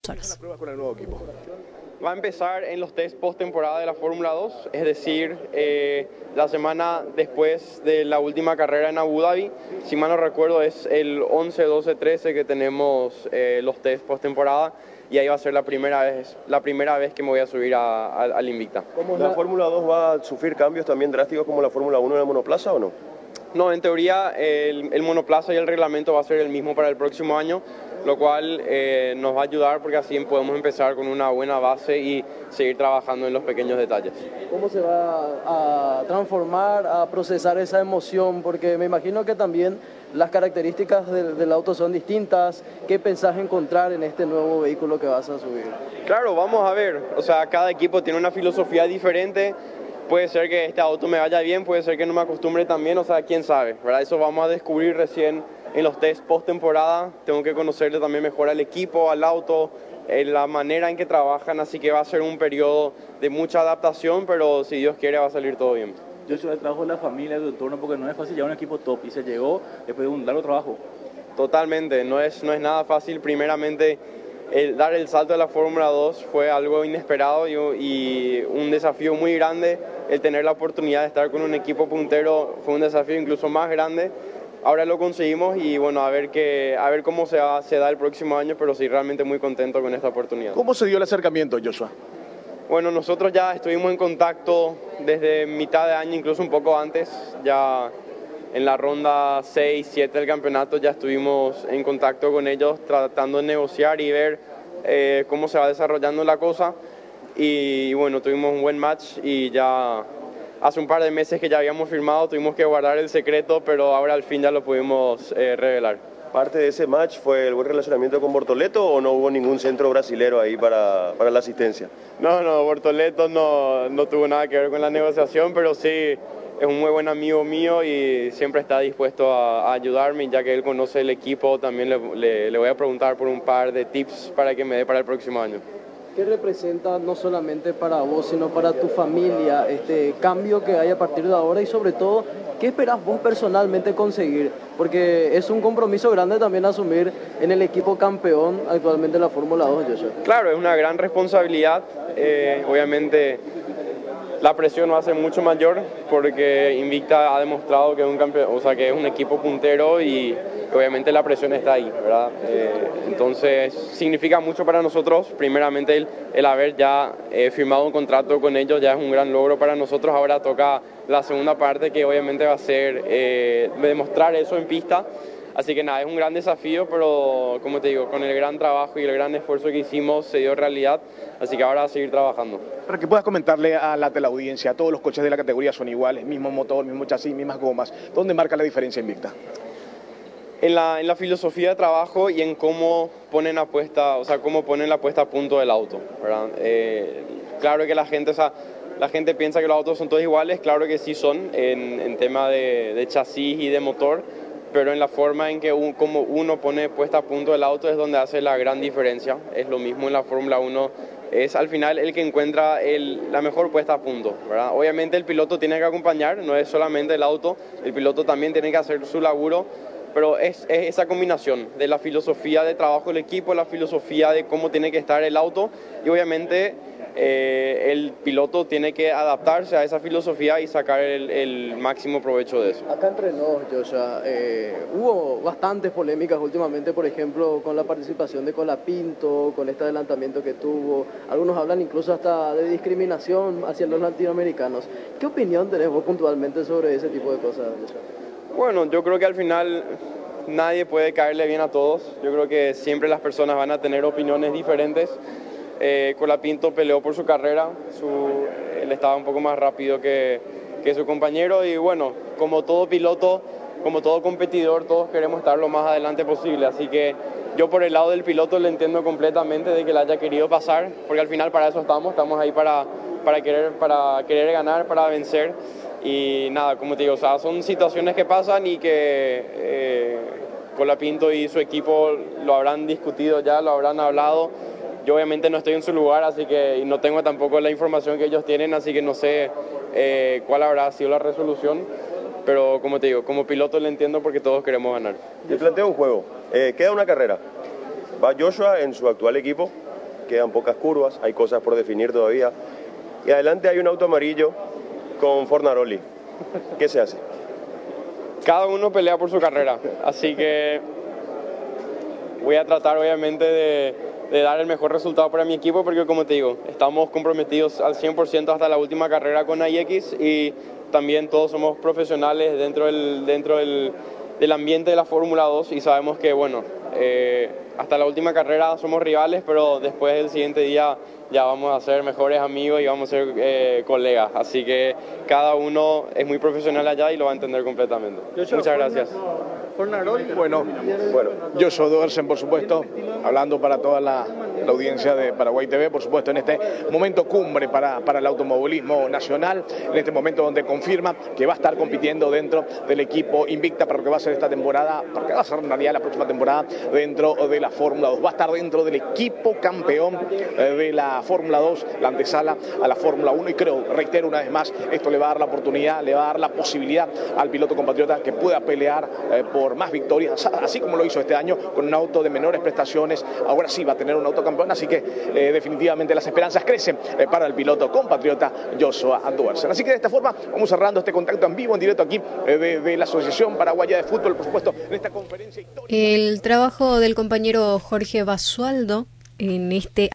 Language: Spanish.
horas. Pruebas con el nuevo equipo. Va a empezar en los test post-temporada de la Fórmula 2, es decir, la semana después de la última carrera en Abu Dhabi. Si mal no recuerdo, es el 11, 12, 13 que tenemos los test post-temporada y ahí va a ser la primera vez que me voy a subir al Invicta. ¿La Fórmula 2 va a sufrir cambios también drásticos como la Fórmula 1 en el monoplaza o no? No, en teoría el monoplaza y el reglamento va a ser el mismo para el próximo año, lo cual nos va a ayudar porque así podemos empezar con una buena base y seguir trabajando en los pequeños detalles. ¿Cómo se va a transformar, a procesar esa emoción? Porque me imagino que también las características del auto son distintas. ¿Qué pensás encontrar en este nuevo vehículo que vas a subir? Claro, vamos a ver. O sea, cada equipo tiene una filosofía diferente. Puede ser que este auto me vaya bien, puede ser que no me acostumbre también, o sea, quién sabe, ¿verdad? Eso vamos a descubrir recién en los test post-temporada. Tengo que conocerle también mejor al equipo, al auto, la manera en que trabajan, así que va a ser un periodo de mucha adaptación, pero si Dios quiere va a salir todo bien. Yo soy el trabajo de la familia, de tu entorno, porque no es fácil llevar un equipo top y se llegó después de un largo trabajo. Totalmente, no es nada fácil. Primeramente, dar el salto de la Fórmula 2 fue algo inesperado y un desafío muy grande. El tener la oportunidad de estar con un equipo puntero fue un desafío incluso más grande. Ahora lo conseguimos y bueno, a ver cómo se da el próximo año, pero sí, realmente muy contento con esta oportunidad. ¿Cómo se dio el acercamiento, Joshua? Bueno, nosotros ya estuvimos en contacto desde mitad de año, incluso un poco antes, ya en la ronda 6, 7 del campeonato ya estuvimos en contacto con ellos tratando de negociar y ver cómo se va desarrollando la cosa. Y bueno, tuvimos un buen match y ya hace un par de meses que ya habíamos firmado, tuvimos que guardar el secreto, pero ahora al fin ya lo pudimos revelar. ¿Parte de ese match fue el buen relacionamiento con Bortoleto o no hubo ningún centro brasilero ahí para la asistencia? No, Bortoleto no tuvo nada que ver con la negociación, pero sí es un muy buen amigo mío y siempre está dispuesto a ayudarme, ya que él conoce el equipo. También le voy a preguntar por un par de tips para que me dé para el próximo año. ¿Qué representa no solamente para vos, sino para tu familia este cambio que hay a partir de ahora y sobre todo, qué esperás vos personalmente conseguir? Porque es un compromiso grande también asumir en el equipo campeón actualmente de la Fórmula 2, Joshua. Claro, es una gran responsabilidad. Obviamente la presión va a ser mucho mayor porque Invicta ha demostrado que es un campeón, o sea, que es un equipo puntero y obviamente la presión está ahí, ¿verdad? Entonces significa mucho para nosotros. Primeramente el haber ya firmado un contrato con ellos ya es un gran logro para nosotros. Ahora toca la segunda parte, que obviamente va a ser demostrar eso en pista. Así que nada, es un gran desafío, pero como te digo, con el gran trabajo y el gran esfuerzo que hicimos se dio realidad, así que ahora a seguir trabajando. Para que puedas comentarle a la teleaudiencia, todos los coches de la categoría son iguales, mismo motor, mismo chasis, mismas gomas. ¿Dónde marca la diferencia Invicta? En la filosofía de trabajo y en cómo ponen la puesta a punto del auto, ¿verdad? Claro que la gente piensa que los autos son todos iguales, claro que sí son en tema de chasis y de motor, pero en la forma en que como uno pone puesta a punto el auto es donde hace la gran diferencia. Es lo mismo en la Fórmula 1, es al final el que encuentra la mejor puesta a punto, ¿verdad? Obviamente el piloto tiene que acompañar, no es solamente el auto, el piloto también tiene que hacer su laburo, pero es esa combinación de la filosofía de trabajo del equipo, la filosofía de cómo tiene que estar el auto y obviamente el piloto tiene que adaptarse a esa filosofía y sacar el máximo provecho de eso. Acá entre nos, Joshua, hubo bastantes polémicas últimamente, por ejemplo, con la participación de Colapinto, con este adelantamiento que tuvo. Algunos hablan incluso hasta de discriminación hacia los latinoamericanos. ¿Qué opinión tenés vos puntualmente sobre ese tipo de cosas, Joshua? Bueno, yo creo que al final nadie puede caerle bien a todos. Yo creo que siempre las personas van a tener opiniones diferentes. Colapinto peleó por su carrera, él estaba un poco más rápido que su compañero y bueno, como todo piloto, como todo competidor, todos queremos estar lo más adelante posible, así que yo por el lado del piloto le entiendo completamente de que le haya querido pasar, porque al final para eso estamos ahí para querer ganar, para vencer y nada, como te digo, o sea, son situaciones que pasan y que Colapinto y su equipo lo habrán discutido ya, lo habrán hablado. Yo obviamente no estoy en su lugar, así que y no tengo tampoco la información que ellos tienen, así que no sé cuál habrá sido la resolución, pero como te digo, como piloto le entiendo porque todos queremos ganar. Te planteo un juego, queda una carrera, va Joshua en su actual equipo, quedan pocas curvas, hay cosas por definir todavía. Y adelante hay un auto amarillo con Fornaroli. ¿Qué se hace? Cada uno pelea por su carrera, así que voy a tratar obviamente de dar el mejor resultado para mi equipo, porque como te digo, estamos comprometidos al 100% hasta la última carrera con AIX y también todos somos profesionales dentro del ambiente de la Fórmula 2 y sabemos que, bueno, hasta la última carrera somos rivales, pero después del siguiente día ya vamos a ser mejores amigos y vamos a ser colegas. Así que cada uno es muy profesional allá y lo va a entender completamente. Muchas gracias. Bueno, Joshua Duersen, por supuesto, hablando para toda la audiencia de Paraguay TV, por supuesto, en este momento cumbre para el automovilismo nacional, en este momento donde confirma que va a estar compitiendo dentro del equipo Invicta para lo que va a ser esta temporada, para lo que va a ser en realidad la próxima temporada dentro de la Fórmula 2. Va a estar dentro del equipo campeón de la Fórmula 2, la antesala a la Fórmula 1, y creo, reitero una vez más, esto le va a dar la oportunidad, le va a dar la posibilidad al piloto compatriota que pueda pelear por más victorias, así como lo hizo este año con un auto de menores prestaciones. Ahora sí va a tener un auto campeón, así que definitivamente las esperanzas crecen para el piloto compatriota Joshua Duersen. Así que de esta forma vamos cerrando este contacto en vivo, en directo aquí de la Asociación Paraguaya de Fútbol, por supuesto, en esta conferencia histórica. El trabajo del compañero Jorge Basualdo en este